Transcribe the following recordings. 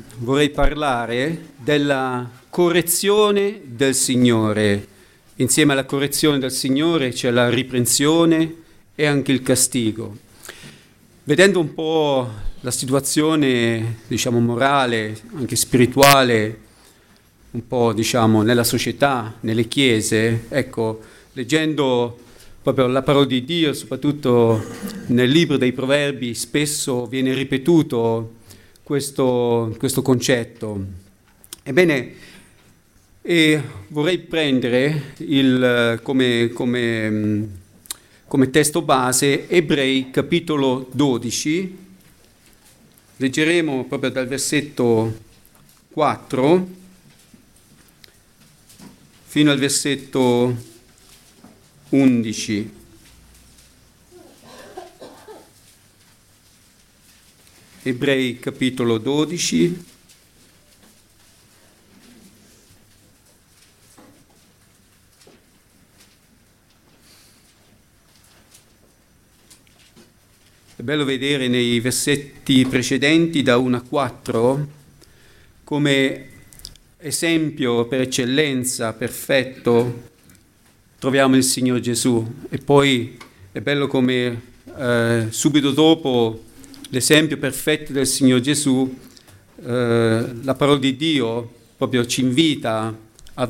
vorrei parlare della correzione del Signore. Insieme alla correzione del Signore c'è la riprensione e anche il castigo. Vedendo un po' la situazione, morale, anche spirituale, un po', nella società, nelle chiese, leggendo proprio la parola di Dio, soprattutto nel libro dei Proverbi, spesso viene ripetuto questo concetto. Ebbene, vorrei prendere come testo base Ebrei capitolo 12. Leggeremo proprio dal versetto 4 fino al versetto 11. Ebrei capitolo 12. È bello vedere nei versetti precedenti da 1 a 4 come esempio per eccellenza perfetto troviamo il Signore Gesù, e poi è bello come subito dopo l'esempio perfetto del Signore Gesù, la parola di Dio proprio ci invita a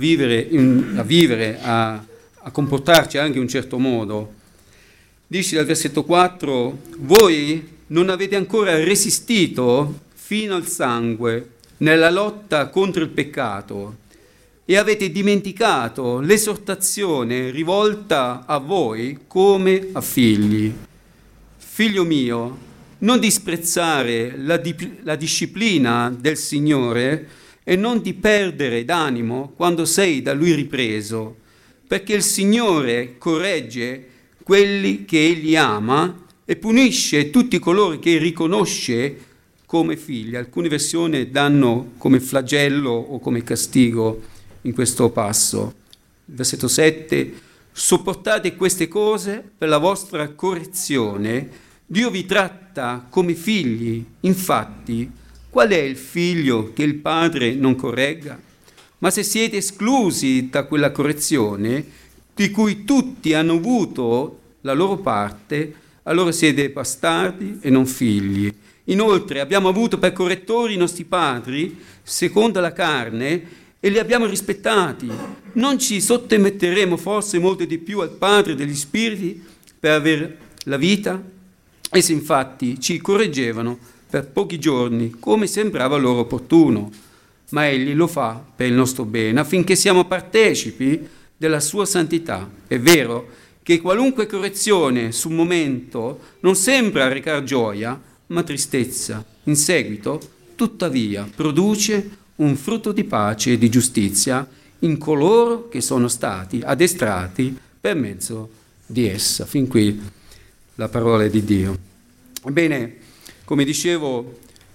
vivere, a comportarci anche in un certo modo. Dice dal versetto 4: voi non avete ancora resistito fino al sangue nella lotta contro il peccato e avete dimenticato l'esortazione rivolta a voi come a figli. Figlio mio, non disprezzare la disciplina del Signore e non ti perdere d'animo quando sei da Lui ripreso, perché il Signore corregge quelli che Egli ama e punisce tutti coloro che riconosce come figli. Alcune versioni danno come flagello o come castigo in questo passo. Versetto 7: sopportate queste cose per la vostra correzione. Dio vi tratta come figli. Infatti, qual è il figlio che il padre non corregga? Ma se siete esclusi da quella correzione, di cui tutti hanno avuto la loro parte, allora siete bastardi e non figli. Inoltre abbiamo avuto per correttori i nostri padri, secondo la carne, e li abbiamo rispettati. Non ci sottometteremo forse molto di più al Padre degli Spiriti per avere la vita? Essi infatti ci correggevano per pochi giorni, come sembrava loro opportuno, ma Egli lo fa per il nostro bene, affinché siamo partecipi della sua santità. È vero che qualunque correzione sul momento non sembra recar gioia, ma tristezza. In seguito, tuttavia, produce un frutto di pace e di giustizia in coloro che sono stati addestrati per mezzo di essa. Fin qui la parola di Dio. Ebbene, come dicevo,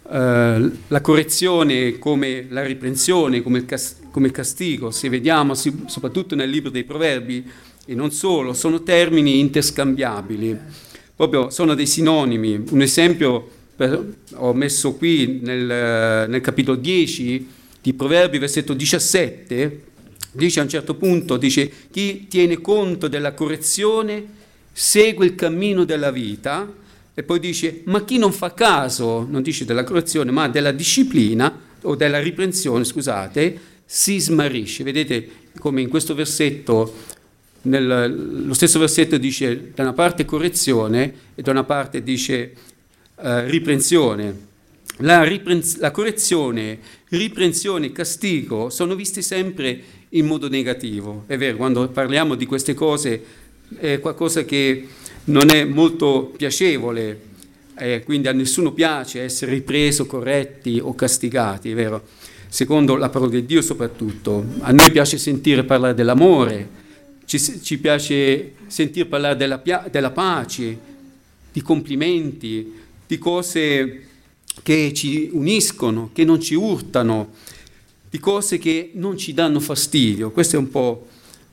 la correzione come la riprensione, come il castigo, se vediamo soprattutto nel libro dei Proverbi, e non solo, sono termini interscambiabili, proprio sono dei sinonimi. Un esempio ho messo qui nel capitolo 10 di Proverbi, versetto 17, dice a un certo punto, dice: chi tiene conto della correzione segue il cammino della vita, e poi dice: ma chi non fa caso, non dice della correzione, ma della disciplina o della riprensione, scusate, si smarrisce. Vedete come in questo versetto, lo stesso versetto dice da una parte correzione e da una parte dice riprensione. La correzione, riprensione e castigo sono visti sempre in modo negativo. È vero, quando parliamo di queste cose è qualcosa che non è molto piacevole, quindi a nessuno piace essere ripreso, corretti o castigati, è vero? Secondo la parola di Dio soprattutto. A noi piace sentire parlare dell'amore, ci piace sentire parlare della pace, di complimenti, di cose che ci uniscono, che non ci urtano, di cose che non ci danno fastidio. Questa è un po',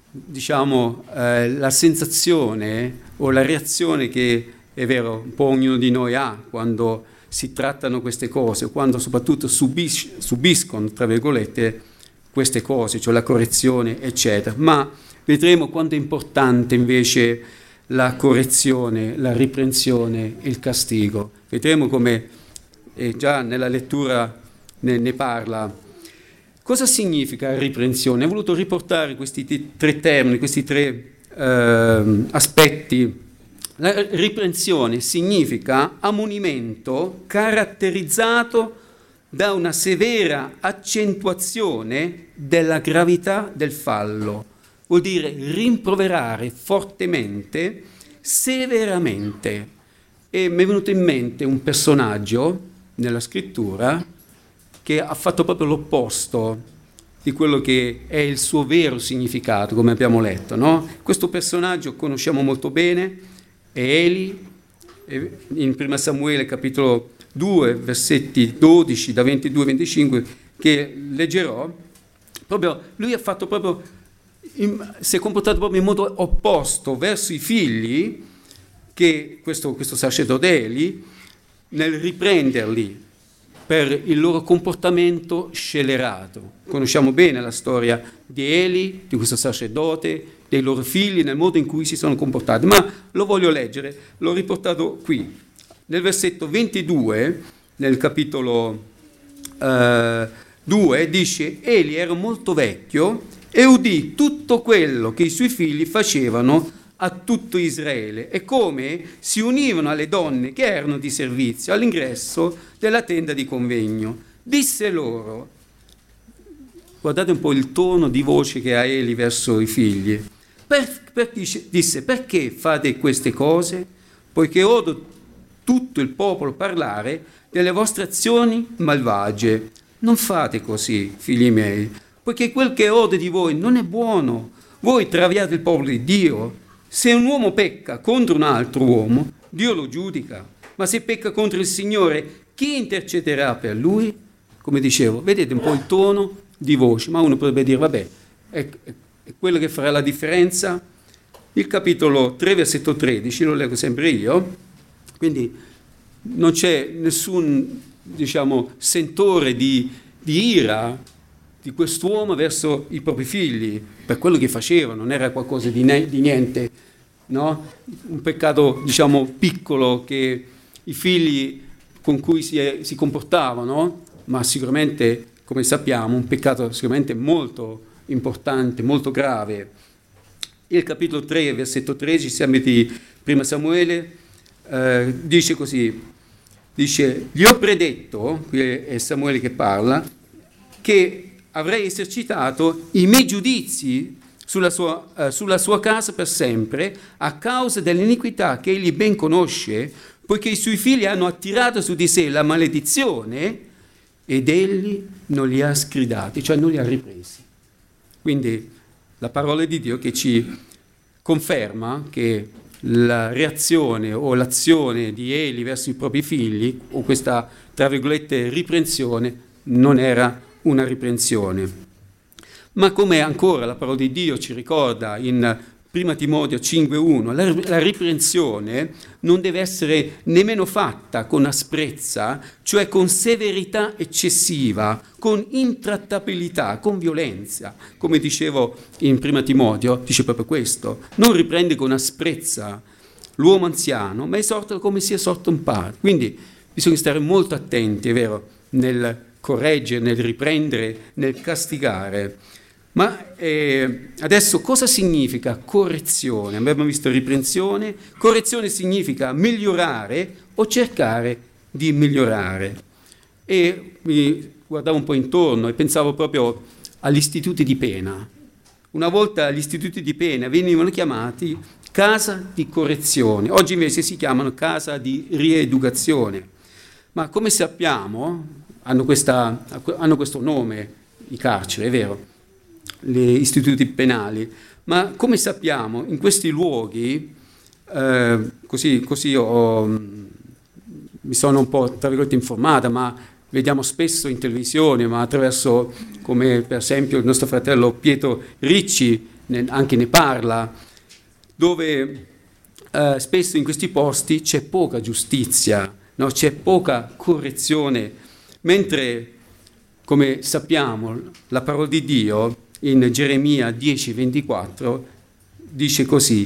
la sensazione o la reazione che, è vero, un po' ognuno di noi ha quando si trattano queste cose, quando soprattutto subiscono, tra virgolette, queste cose, cioè la correzione, eccetera. Ma vedremo quanto è importante invece la correzione, la riprensione, il castigo. Vedremo come già nella lettura ne parla. Cosa significa riprensione? Ho voluto riportare questi tre termini, questi tre aspetti. La riprensione significa ammonimento caratterizzato da una severa accentuazione della gravità del fallo. Vuol dire rimproverare fortemente, severamente. E mi è venuto in mente un personaggio nella scrittura che ha fatto proprio l'opposto di quello che è il suo vero significato, come abbiamo letto, no? Questo personaggio conosciamo molto bene, è Eli, in 1 Samuele capitolo 2, versetti 12 da 22 a 25, che leggerò. Proprio lui si è comportato proprio in modo opposto verso i figli, che questo sacerdote Eli, nel riprenderli per il loro comportamento scellerato. Conosciamo bene la storia di Eli, di questo sacerdote, dei loro figli, nel modo in cui si sono comportati, ma lo voglio leggere, l'ho riportato qui. Nel versetto 22, nel capitolo 2, dice: Eli era molto vecchio e udì tutto quello che i suoi figli facevano a tutto Israele e come si univano alle donne che erano di servizio all'ingresso della tenda di convegno. Disse loro, guardate un po' il tono di voce che ha Eli verso i figli, disse: perché fate queste cose? Poiché odo tutto il popolo parlare delle vostre azioni malvagie. Non fate così, figli miei, poiché quel che ode di voi non è buono. Voi traviate il popolo di Dio. Se un uomo pecca contro un altro uomo, Dio lo giudica. Ma se pecca contro il Signore, chi intercederà per lui? Come dicevo, vedete un po' il tono di voce, ma uno potrebbe dire, vabbè, è quello che farà la differenza. Il capitolo 3, versetto 13, lo leggo sempre io, quindi non c'è nessun, sentore di ira di quest'uomo verso i propri figli, per quello che faceva, non era qualcosa di niente, no? Un peccato, piccolo che i figli con cui si comportavano, ma sicuramente, come sappiamo, un peccato sicuramente molto importante, molto grave. Il capitolo 3, versetto 13, siamo di 1 Samuele, dice così, gli ho predetto, qui è Samuele che parla, che avrei esercitato i miei giudizi sulla sua casa per sempre a causa dell'iniquità che egli ben conosce, poiché i suoi figli hanno attirato su di sé la maledizione ed egli non li ha scridati, cioè non li ha ripresi. Quindi la parola di Dio che ci conferma che la reazione o l'azione di Eli verso i propri figli, o questa, tra virgolette, riprensione, non era una riprensione. Ma come ancora la parola di Dio ci ricorda in 1 Timoteo 5,1, la riprensione non deve essere nemmeno fatta con asprezza, cioè con severità eccessiva, con intrattabilità, con violenza. Come dicevo in 1 Timoteo, dice proprio questo: non riprende con asprezza l'uomo anziano, ma esorta come sia sorto un padre. Quindi bisogna stare molto attenti, è vero, nel correggere, nel riprendere, nel castigare. Ma adesso cosa significa correzione? Abbiamo visto riprensione. Correzione significa migliorare o cercare di migliorare. E mi guardavo un po' intorno e pensavo proprio agli istituti di pena. Una volta gli istituti di pena venivano chiamati casa di correzione, oggi invece si chiamano casa di rieducazione. Ma come sappiamo, hanno questo nome, i carceri, è vero, gli istituti penali, ma come sappiamo in questi luoghi, così mi sono un po', tra virgolette, informata, ma vediamo spesso in televisione, ma attraverso, come per esempio il nostro fratello Pietro Ricci anche ne parla, dove spesso in questi posti c'è poca giustizia, no? C'è poca correzione, mentre, come sappiamo, la parola di Dio in Geremia 10:24 dice così,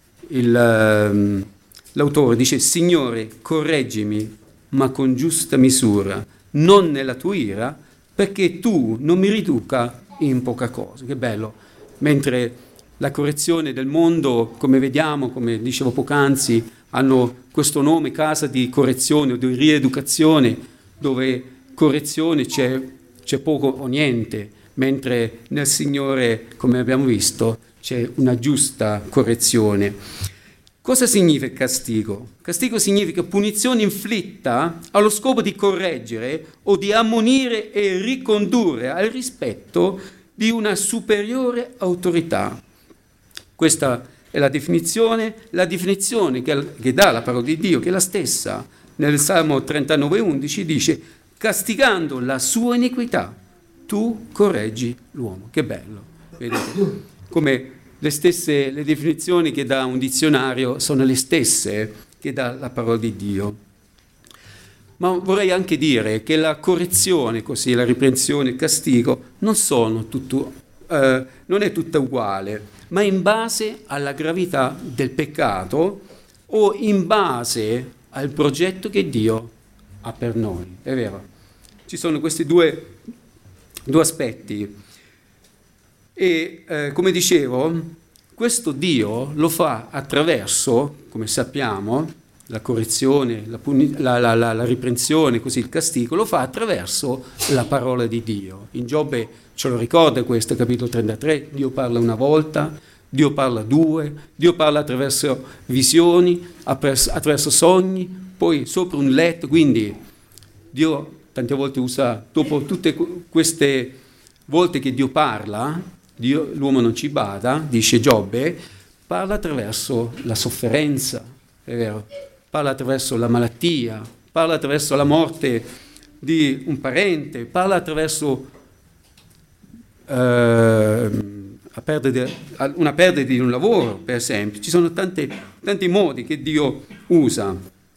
l'autore dice: Signore, correggimi, ma con giusta misura, non nella tua ira, perché tu non mi riduca in poca cosa. Che bello! Mentre la correzione del mondo, come vediamo, come dicevo poc'anzi, hanno questo nome, casa di correzione o di rieducazione, dove correzione c'è poco o niente, mentre nel Signore, come abbiamo visto, c'è una giusta correzione. Cosa significa castigo? Castigo significa punizione inflitta allo scopo di correggere o di ammonire e ricondurre al rispetto di una superiore autorità. Questa è la definizione che dà la parola di Dio, che è la stessa. Nel Salmo 39:11 dice: castigando la sua iniquità, tu correggi l'uomo. Che bello! Vedete? Come le definizioni che dà un dizionario sono le stesse che dà la parola di Dio. Ma vorrei anche dire che la correzione, così la riprensione, il castigo, non è tutta uguale, ma in base alla gravità del peccato o in base al progetto che Dio ha per noi. È vero? Ci sono questi due aspetti. E come dicevo, questo Dio lo fa attraverso, come sappiamo, la correzione, la riprensione, così il castigo, lo fa attraverso la parola di Dio. In Giobbe ce lo ricorda questo, capitolo 33, Dio parla una volta, Dio parla due, Dio parla attraverso visioni, attraverso sogni, poi sopra un letto, quindi Dio tante volte usa, dopo tutte queste volte che Dio parla, l'uomo non ci bada, dice Giobbe, parla attraverso la sofferenza, è vero? Parla attraverso la malattia, parla attraverso la morte di un parente, parla attraverso una perdita di un lavoro, per esempio. Ci sono tanti modi che Dio usa.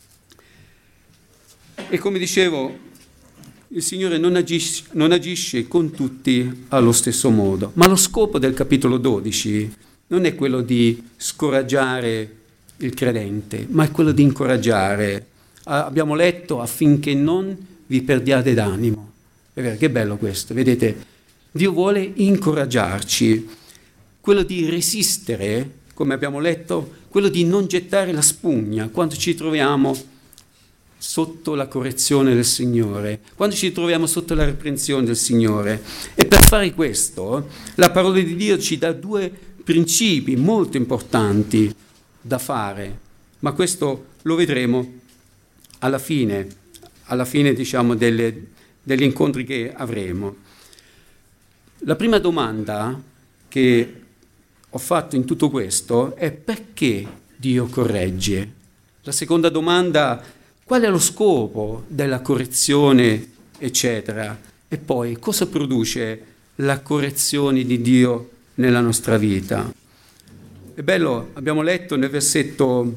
E come dicevo, il Signore non agisce con tutti allo stesso modo, ma lo scopo del capitolo 12 non è quello di scoraggiare il credente, ma è quello di incoraggiare. Abbiamo letto affinché non vi perdiate d'animo. È vero, che bello questo, vedete? Dio vuole incoraggiarci, quello di resistere, come abbiamo letto, quello di non gettare la spugna quando ci troviamo sotto la correzione del Signore, quando ci troviamo sotto la riprensione del Signore. E per fare questo, la parola di Dio ci dà due principi molto importanti da fare, ma questo lo vedremo alla fine diciamo degli incontri che avremo. La prima domanda che ho fatto in tutto questo è: perché Dio corregge? La seconda domanda: qual è lo scopo della correzione, eccetera? E poi, cosa produce la correzione di Dio nella nostra vita? È bello, abbiamo letto nel versetto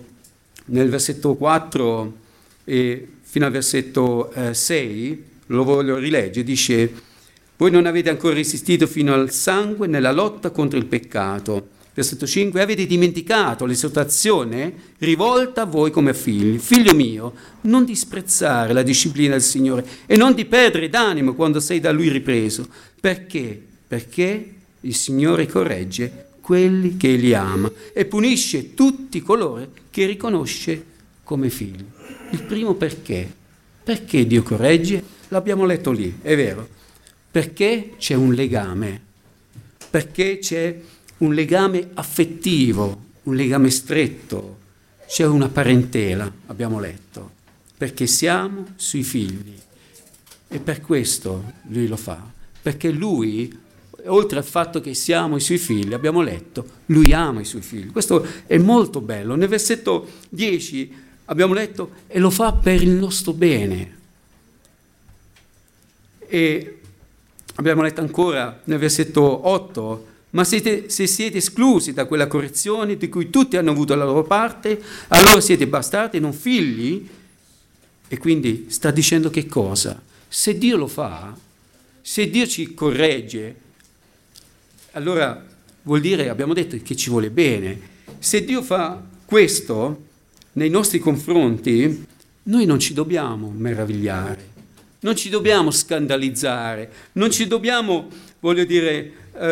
4 e fino al versetto 6, lo voglio rileggere, dice: voi non avete ancora resistito fino al sangue nella lotta contro il peccato. Versetto 5, avete dimenticato l'esortazione rivolta a voi come figli. Figlio mio, non disprezzare la disciplina del Signore e non di perdere d'animo quando sei da Lui ripreso. Perché? Perché il Signore corregge quelli che Egli ama e punisce tutti coloro che riconosce come figli. Il primo perché? Perché Dio corregge? L'abbiamo letto lì, è vero. Perché c'è un legame. Perché c'è un legame affettivo, un legame stretto, c'è una parentela, abbiamo letto, perché siamo suoi figli. E per questo Lui lo fa, perché Lui, oltre al fatto che siamo i Suoi figli, abbiamo letto, Lui ama i Suoi figli. Questo è molto bello. Nel versetto 10 abbiamo letto, e lo fa per il nostro bene. E abbiamo letto ancora nel versetto 8, ma se siete esclusi da quella correzione di cui tutti hanno avuto la loro parte, allora siete bastardi e non figli, E quindi sta dicendo che cosa? Se Dio lo fa, se Dio ci corregge, allora vuol dire, abbiamo detto, che ci vuole bene. Se Dio fa questo nei nostri confronti, noi non ci dobbiamo meravigliare, non ci dobbiamo scandalizzare, non ci dobbiamo, voglio dire,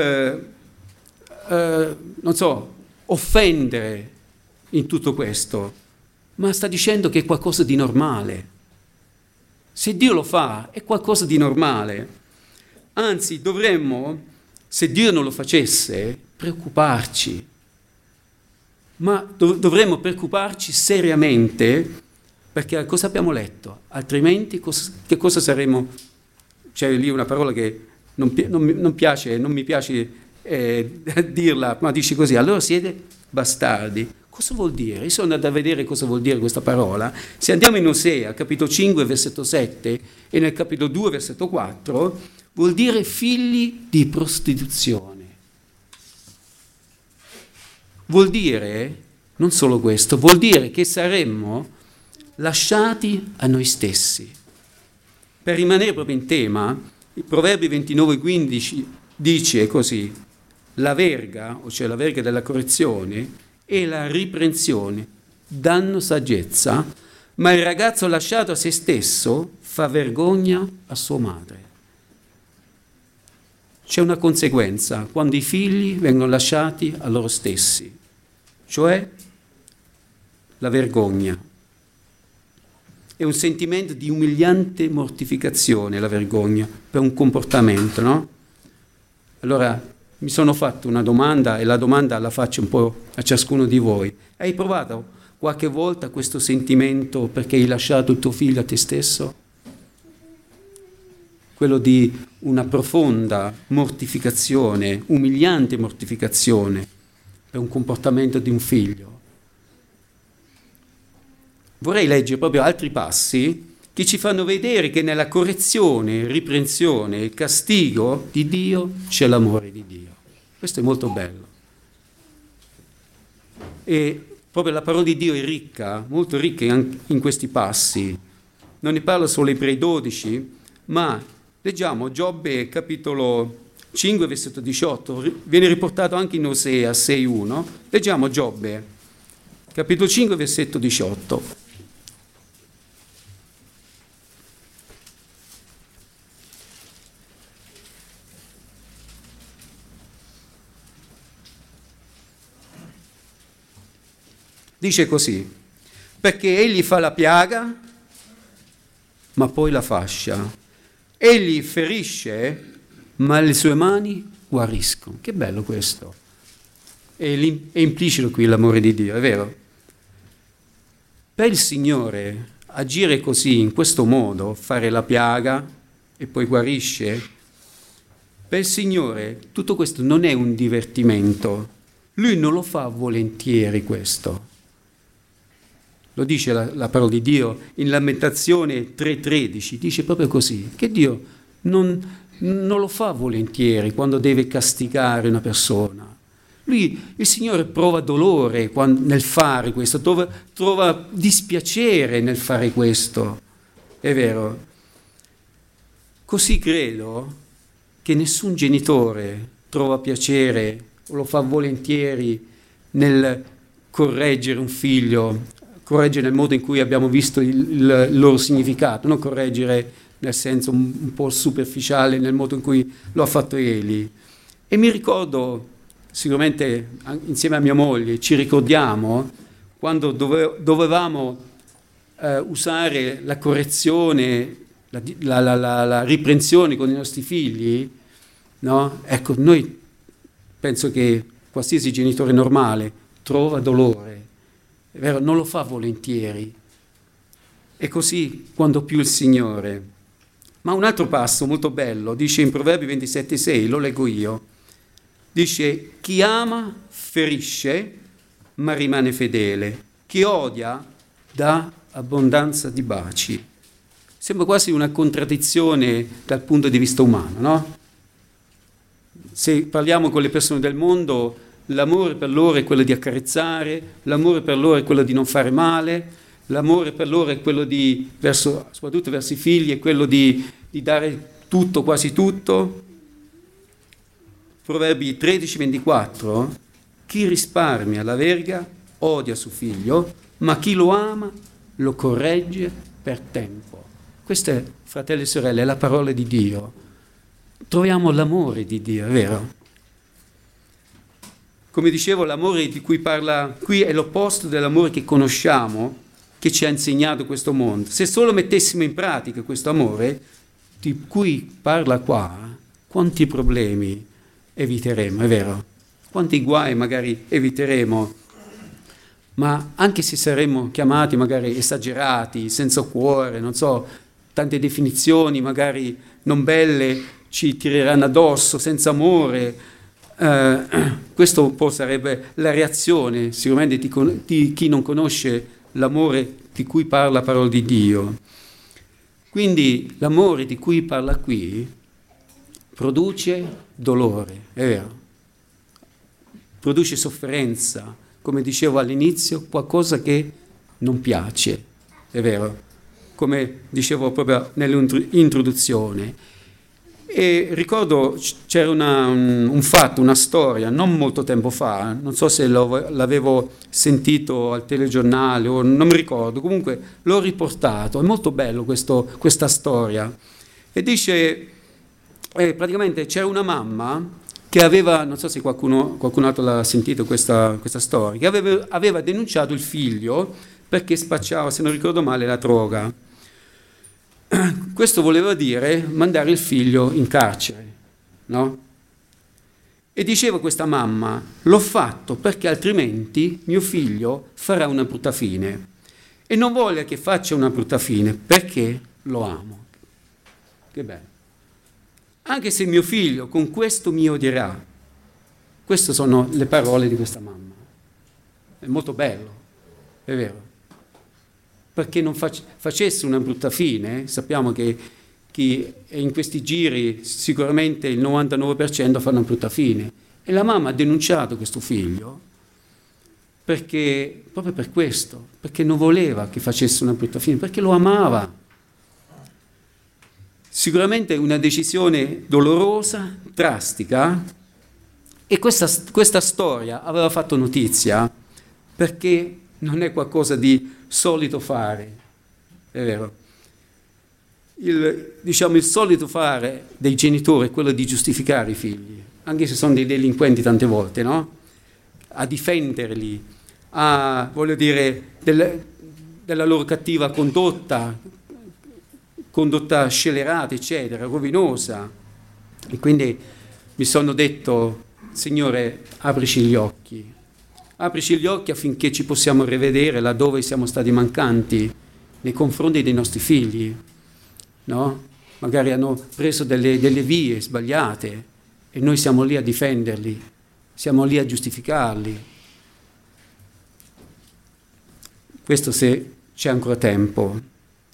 non so, offendere in tutto questo, ma sta dicendo che è qualcosa di normale. Se Dio lo fa, è qualcosa di normale. Anzi, dovremmo, se Dio non lo facesse, preoccuparci. Ma dovremmo preoccuparci seriamente, perché cosa abbiamo letto? Altrimenti che cosa saremo? C'è lì una parola che non mi piace dirla, ma dice così: allora siete bastardi. Cosa vuol dire? Io sono andato a vedere cosa vuol dire questa parola. Se andiamo in Osea, capitolo 5, versetto 7, e nel capitolo 2, versetto 4, vuol dire figli di prostituzione. Vuol dire, non solo questo, vuol dire che saremmo lasciati a noi stessi. Per rimanere proprio in tema, il Proverbi 29,15 dice così: la verga, o cioè la verga della correzione, e la riprensione danno saggezza, ma il ragazzo lasciato a se stesso fa vergogna a sua madre. C'è una conseguenza quando i figli vengono lasciati a loro stessi, cioè la vergogna. È un sentimento di umiliante mortificazione, la vergogna, per un comportamento, no? Allora, mi sono fatto una domanda, e la domanda la faccio un po' a ciascuno di voi. Hai provato qualche volta questo sentimento perché hai lasciato il tuo figlio a te stesso? Quello di una profonda mortificazione, umiliante mortificazione per un comportamento di un figlio. Vorrei leggere proprio altri passi che ci fanno vedere che nella correzione, riprensione e castigo di Dio c'è l'amore di Dio. Questo è molto bello. E proprio la parola di Dio è ricca, molto ricca in questi passi. Non ne parla solo Ebrei 12, ma leggiamo Giobbe capitolo 5, versetto 18, viene riportato anche in Osea 6,1. Leggiamo Giobbe capitolo 5, versetto 18. Dice così: perché egli fa la piaga, ma poi la fascia. Egli ferisce, ma le sue mani guariscono. Che bello questo. È implicito qui l'amore di Dio, è vero? Per il Signore agire così, in questo modo, fare la piaga e poi guarisce, per il Signore tutto questo non è un divertimento. Lui non lo fa volentieri questo. Lo dice la parola di Dio in Lamentazione 3,13, dice proprio così, che Dio non lo fa volentieri quando deve castigare una persona. Lui, il Signore, prova dolore nel fare questo, trova dispiacere nel fare questo, è vero. Così credo che nessun genitore trova piacere o lo fa volentieri nel correggere un figlio, correggere nel modo in cui abbiamo visto il loro significato, non correggere nel senso un po' superficiale, nel modo in cui lo ha fatto Eli. E mi ricordo, sicuramente insieme a mia moglie, ci ricordiamo quando dovevamo usare la correzione, la riprensione con i nostri figli, no? Ecco, noi penso che qualsiasi genitore normale trova dolore, è vero, non lo fa volentieri. E così quando più il Signore. Ma un altro passo molto bello, dice in Proverbi 27,6, lo leggo io, dice: chi ama ferisce, ma rimane fedele. Chi odia dà abbondanza di baci. Sembra quasi una contraddizione dal punto di vista umano, no? Se parliamo con le persone del mondo, l'amore per loro è quello di accarezzare, l'amore per loro è quello di non fare male, l'amore per loro è quello soprattutto verso i figli, è quello di dare tutto, quasi tutto. Proverbi 13:24, chi risparmia la verga odia suo figlio, ma chi lo ama lo corregge per tempo. Questa, fratelli e sorelle, è la parola di Dio. Troviamo l'amore di Dio, è vero? Come dicevo, l'amore di cui parla qui è l'opposto dell'amore che conosciamo, che ci ha insegnato questo mondo. Se solo mettessimo in pratica questo amore di cui parla qua, quanti problemi eviteremo, è vero? Quanti guai magari eviteremo, ma anche se saremmo chiamati magari esagerati, senza cuore, non so, tante definizioni magari non belle ci tireranno addosso, senza amore. Questo un po' sarebbe la reazione sicuramente di chi non conosce l'amore di cui parla la parola di Dio. Quindi l'amore di cui parla qui produce dolore, è vero? Produce sofferenza, come dicevo all'inizio, qualcosa che non piace, è vero? Come dicevo proprio nell'introduzione. E ricordo c'era un fatto, una storia, non molto tempo fa, non so se l'avevo sentito al telegiornale o non mi ricordo, comunque l'ho riportato, è molto bello questa storia. E dice, praticamente c'era una mamma che aveva, non so se qualcun altro l'ha sentito questa storia, che aveva denunciato il figlio perché spacciava, se non ricordo male, la droga. Questo voleva dire mandare il figlio in carcere, no? E diceva questa mamma, l'ho fatto perché altrimenti mio figlio farà una brutta fine. E non voglio che faccia una brutta fine perché lo amo. Che bello. Anche se mio figlio con questo mi odierà. Queste sono le parole di questa mamma. È molto bello, è vero. Perché non facesse una brutta fine, sappiamo che chi è in questi giri sicuramente il 99% fa una brutta fine. E la mamma ha denunciato questo figlio proprio per questo, perché non voleva che facesse una brutta fine, perché lo amava. Sicuramente una decisione dolorosa, drastica, e questa storia aveva fatto notizia perché non è qualcosa di solito fare, è vero. Il solito fare dei genitori è quello di giustificare i figli, anche se sono dei delinquenti tante volte, no? A difenderli, voglio dire, della loro cattiva condotta scellerata, eccetera, rovinosa. E quindi mi sono detto, Signore, aprici gli occhi affinché ci possiamo rivedere laddove siamo stati mancanti nei confronti dei nostri figli, no? Magari hanno preso delle vie sbagliate e noi siamo lì a difenderli, siamo lì a giustificarli. Questo se c'è ancora tempo.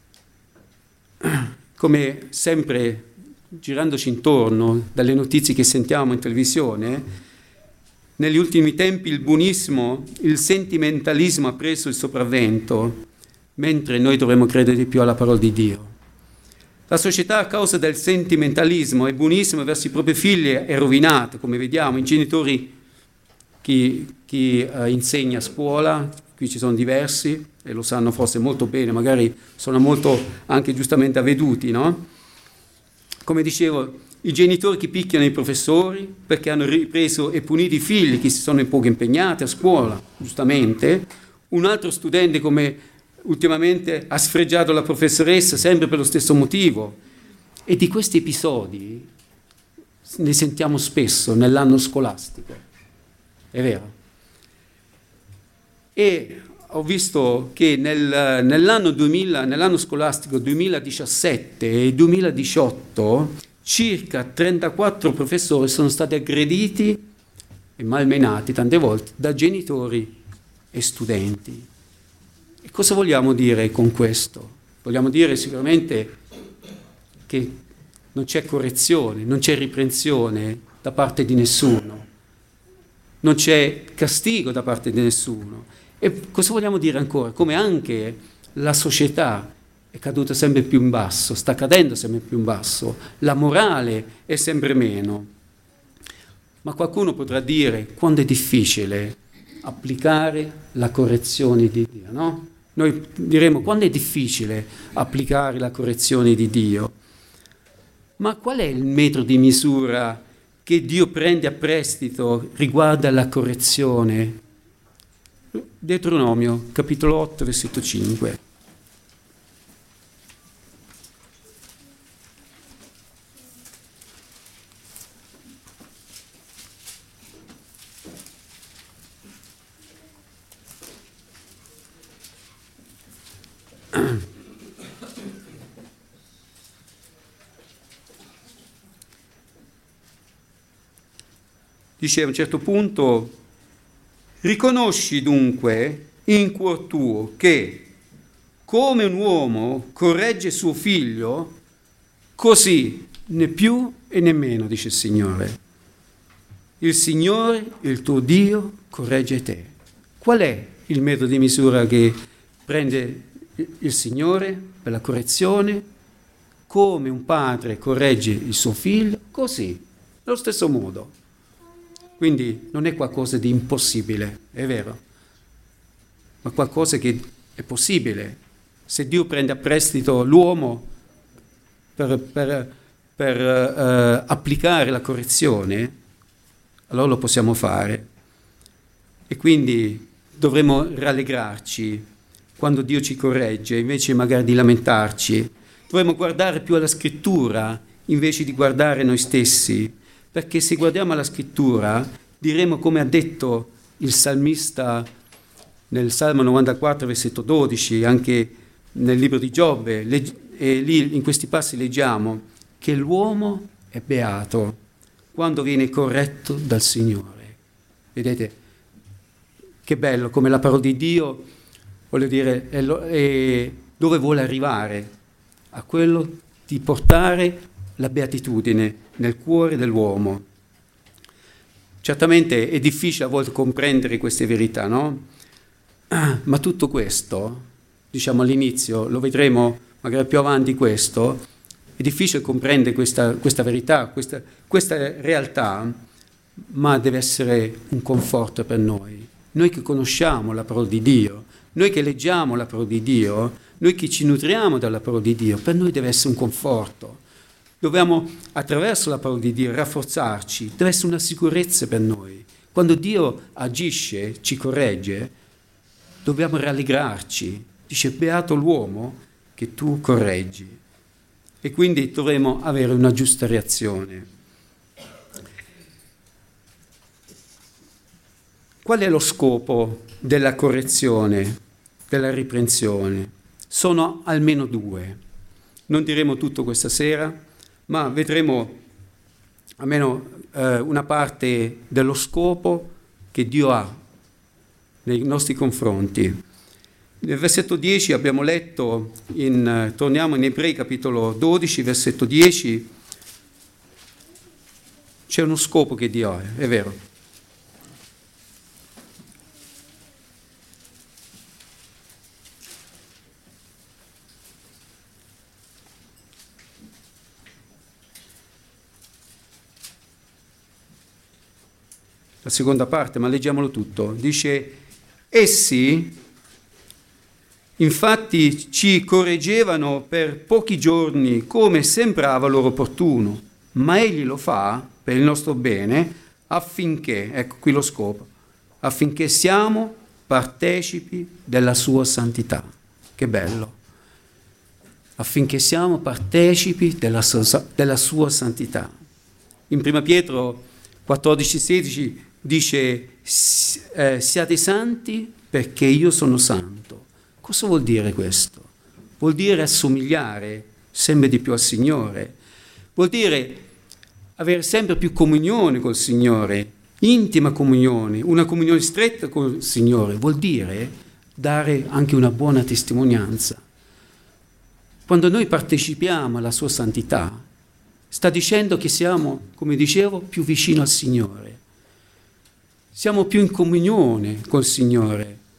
Come sempre, girandoci intorno dalle notizie che sentiamo in televisione, negli ultimi tempi il buonismo, il sentimentalismo ha preso il sopravvento, mentre noi dovremmo credere di più alla parola di Dio. La società a causa del sentimentalismo e buonismo verso i propri figli è rovinata, come vediamo, i genitori, chi insegna a scuola, qui ci sono diversi e lo sanno forse molto bene, magari sono molto anche giustamente avveduti, no? Come dicevo, i genitori che picchiano i professori perché hanno ripreso e punito i figli che si sono poco impegnati a scuola, giustamente. Un altro studente come ultimamente ha sfregiato la professoressa sempre per lo stesso motivo. E di questi episodi ne sentiamo spesso nell'anno scolastico, è vero. E ho visto che nell'anno scolastico 2017 e 2018 circa 34 professori sono stati aggrediti e malmenati tante volte da genitori e studenti. E cosa vogliamo dire con questo? Vogliamo dire sicuramente che non c'è correzione, non c'è riprensione da parte di nessuno, non c'è castigo da parte di nessuno. E cosa vogliamo dire ancora? Come anche la società è caduta sempre più in basso, sta cadendo sempre più in basso, la morale è sempre meno. Ma qualcuno potrà dire quando è difficile applicare la correzione di Dio, no? Noi diremo quando è difficile applicare la correzione di Dio. Ma qual è il metro di misura che Dio prende a prestito riguardo alla correzione? Deuteronomio, capitolo 8, versetto 5. Dice a un certo punto: riconosci dunque in cuor tuo che come un uomo corregge suo figlio, così né più e né meno, dice il Signore. Il Signore, il tuo Dio, corregge te. Qual è il metodo di misura che prende il Signore per la correzione? Come un padre corregge il suo figlio, così, nello stesso modo. Quindi non è qualcosa di impossibile, è vero, ma qualcosa che è possibile. Se Dio prende a prestito l'uomo per applicare la correzione, allora lo possiamo fare. E quindi dovremo rallegrarci quando Dio ci corregge, invece magari di lamentarci. Dovremmo guardare più alla Scrittura invece di guardare noi stessi. Perché se guardiamo alla Scrittura, diremo come ha detto il salmista nel Salmo 94, versetto 12, anche nel libro di Giobbe, e lì in questi passi leggiamo che l'uomo è beato quando viene corretto dal Signore. Vedete che bello, come la parola di Dio, voglio dire, è dove vuole arrivare, a quello di portare la beatitudine nel cuore dell'uomo. Certamente è difficile a volte comprendere queste verità, no? Ma tutto questo, diciamo all'inizio, lo vedremo magari più avanti questo, è difficile comprendere questa verità, questa realtà, ma deve essere un conforto per noi. Noi che conosciamo la parola di Dio, noi che leggiamo la parola di Dio, noi che ci nutriamo dalla parola di Dio, per noi deve essere un conforto. Dobbiamo, attraverso la parola di Dio, rafforzarci, deve essere una sicurezza per noi. Quando Dio agisce, ci corregge, dobbiamo rallegrarci. Dice, beato l'uomo che tu correggi. E quindi dovremo avere una giusta reazione. Qual è lo scopo della correzione, della riprensione? Sono almeno due. Non diremo tutto questa sera, ma vedremo almeno una parte dello scopo che Dio ha nei nostri confronti. Nel versetto 10 abbiamo letto, torniamo in Ebrei capitolo 12, versetto 10, c'è uno scopo che Dio ha, è vero. La seconda parte, ma leggiamolo tutto. Dice, essi infatti ci correggevano per pochi giorni come sembrava loro opportuno, ma egli lo fa per il nostro bene affinché, ecco qui lo scopo, affinché siamo partecipi della sua santità. Che bello! Affinché siamo partecipi della sua santità. In 1 Pietro 14,16 dice siate santi perché io sono santo. Cosa vuol dire questo? Vuol dire assomigliare sempre di più al Signore, vuol dire avere sempre più comunione col Signore, intima comunione, una comunione stretta col Signore, vuol dire dare anche una buona testimonianza. Quando noi partecipiamo alla sua santità, sta dicendo che siamo, come dicevo, più vicino al Signore. Siamo più in comunione col Signore.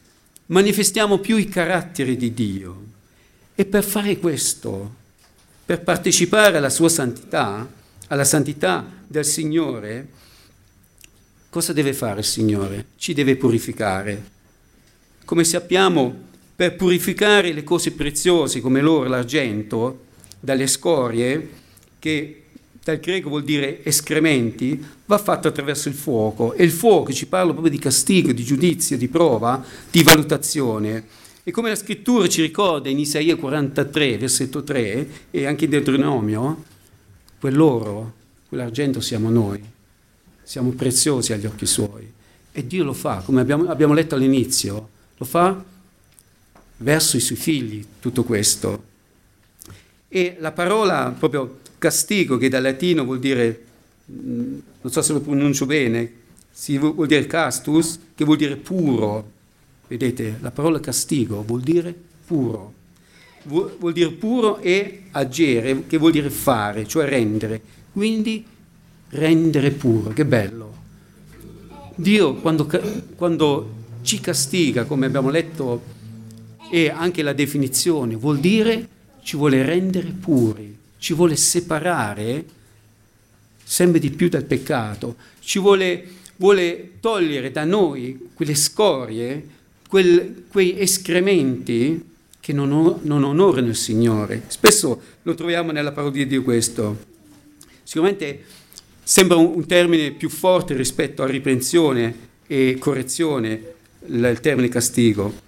manifestiamo più i caratteri di Dio. E per fare questo, per partecipare alla sua santità, alla santità del Signore, cosa deve fare il Signore? Ci deve purificare. Come sappiamo, per purificare le cose preziose come l'oro e l'argento dalle scorie, che dal greco vuol dire escrementi, va fatto attraverso il fuoco. E il fuoco ci parla proprio di castigo, di giudizio, di prova, di valutazione. E come la scrittura ci ricorda in Isaia 43, versetto 3, e anche in Deuteronomio, quell'oro, quell'argento siamo noi. Siamo preziosi agli occhi suoi. E Dio lo fa, come abbiamo letto all'inizio, lo fa verso i suoi figli, tutto questo. E la parola proprio castigo, che dal latino vuol dire, non so se lo pronuncio bene, vuol dire castus, che vuol dire puro. Vedete, la parola castigo vuol dire puro. Vuol dire puro e agere, che vuol dire fare, cioè rendere. Quindi rendere puro, che bello. Dio quando ci castiga, come abbiamo letto, e anche la definizione, vuol dire ci vuole rendere puri, ci vuole separare sempre di più dal peccato, vuole togliere da noi quelle scorie, quei escrementi che non onorano il Signore. Spesso lo troviamo nella parola di Dio questo. Sicuramente sembra un termine più forte rispetto a riprensione e correzione, il termine castigo.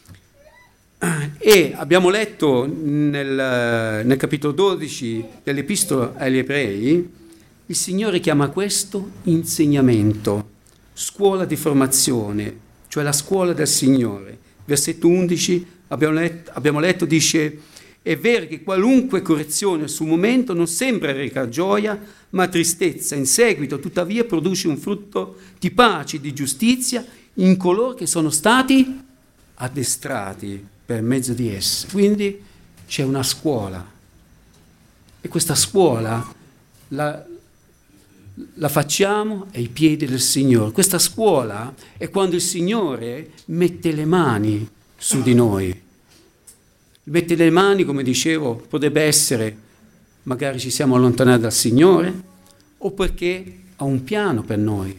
E abbiamo letto nel capitolo 12 dell'Epistola agli Ebrei, il Signore chiama questo insegnamento, scuola di formazione, cioè la scuola del Signore. Versetto 11 abbiamo letto, dice: è vero che qualunque correzione sul momento non sembra recar gioia, ma tristezza. In seguito, tuttavia, produce un frutto di pace, di giustizia in coloro che sono stati addestrati per mezzo di esse. Quindi c'è una scuola. E questa scuola la facciamo ai piedi del Signore. Questa scuola è quando il Signore mette le mani su di noi. Mette le mani, come dicevo, potrebbe essere magari ci siamo allontanati dal Signore o perché ha un piano per noi.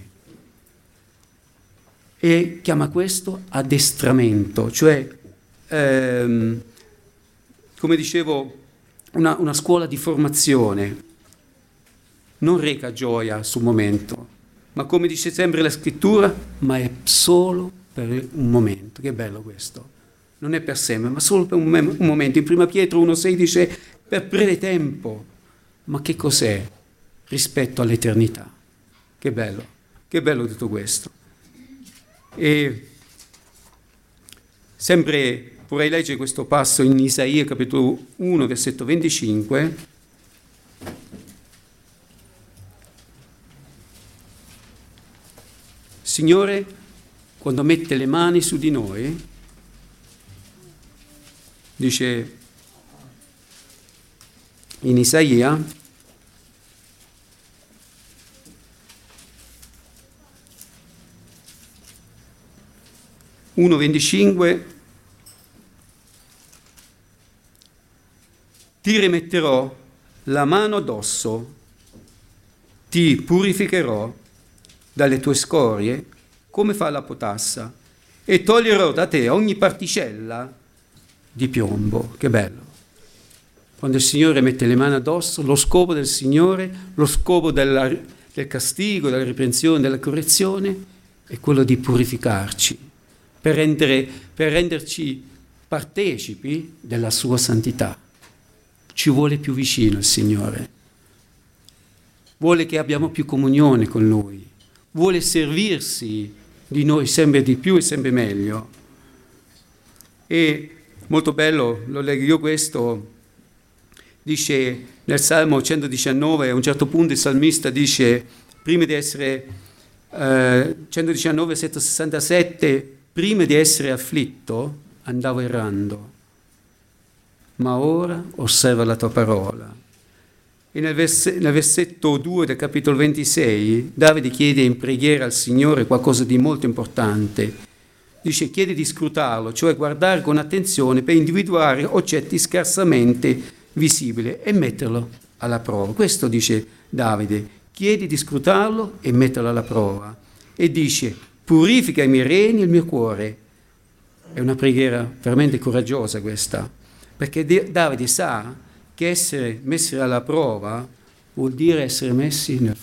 E chiama questo addestramento, cioè, come dicevo, una scuola di formazione. Non reca gioia sul momento, ma come dice sempre la scrittura, ma è solo per un momento. Che bello questo! Non è per sempre, ma solo per un momento. In 1 Pietro 1,6 dice per breve tempo. Ma che cos'è rispetto all'eternità? Che bello tutto questo. E sempre vorrei leggere questo passo in Isaia capitolo 1, versetto 25. Signore, quando mette le mani su di noi, dice in Isaia, (1:25), ti rimetterò la mano addosso, ti purificherò dalle tue scorie come fa la potassa e toglierò da te ogni particella di piombo. Che bello! Quando il Signore mette le mani addosso, lo scopo del Signore, lo scopo del castigo, della riprensione, della correzione è quello di purificarci per renderci partecipi della sua santità. Ci vuole più vicino il Signore, vuole che abbiamo più comunione con Lui, vuole servirsi di noi sempre di più e sempre meglio. E molto bello, lo leggo io questo, dice nel Salmo 119, a un certo punto il salmista dice, prima di essere, 119, 767, prima di essere afflitto andavo errando, ma ora osserva la tua parola. E nel versetto 2 del capitolo 26, Davide chiede in preghiera al Signore qualcosa di molto importante. dice chiede di scrutarlo, cioè guardare con attenzione per individuare oggetti scarsamente visibili e metterlo alla prova. Questo dice Davide, chiedi di scrutarlo e metterlo alla prova. E dice, purifica i miei reni e il mio cuore. È una preghiera veramente coraggiosa questa, perché Davide sa che essere messi alla prova vuol dire essere messi nel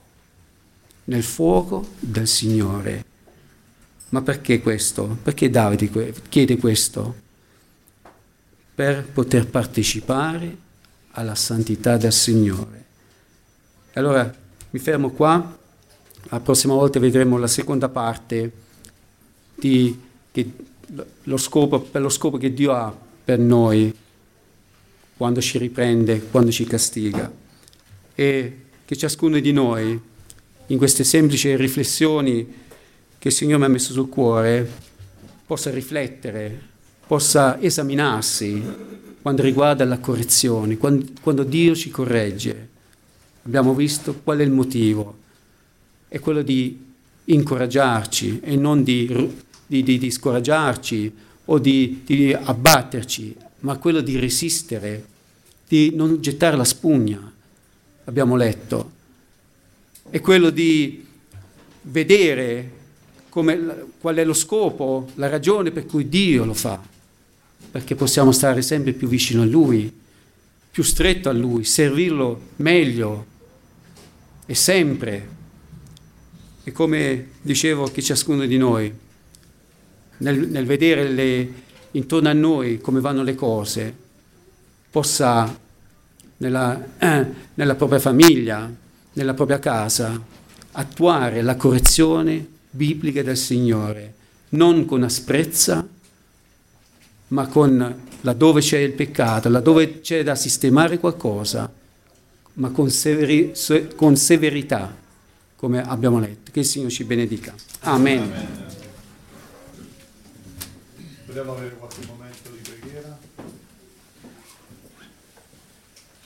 fuoco del Signore. Ma perché questo? Perché Davide chiede questo? Per poter partecipare alla santità del Signore. Allora mi fermo qua, la prossima volta vedremo la seconda parte per lo scopo che Dio ha per noi quando ci riprende, quando ci castiga, e che ciascuno di noi in queste semplici riflessioni che il Signore mi ha messo sul cuore possa riflettere, possa esaminarsi quando riguarda la correzione, quando Dio ci corregge. Abbiamo visto qual è il motivo, è quello di incoraggiarci e non di scoraggiarci o di abbatterci, ma quello di resistere, di non gettare la spugna, abbiamo letto. È quello di vedere qual è lo scopo, la ragione per cui Dio lo fa, perché possiamo stare sempre più vicino a Lui, più stretto a Lui, servirlo meglio e sempre. E come dicevo che ciascuno di noi, nel vedere intorno a noi come vanno le cose, possa nella propria famiglia, nella propria casa, attuare la correzione biblica del Signore, non con asprezza, ma con laddove c'è il peccato, laddove c'è da sistemare qualcosa, ma con severità, come abbiamo letto. Che il Signore ci benedica. Amen. Vogliamo avere qualche momento di preghiera?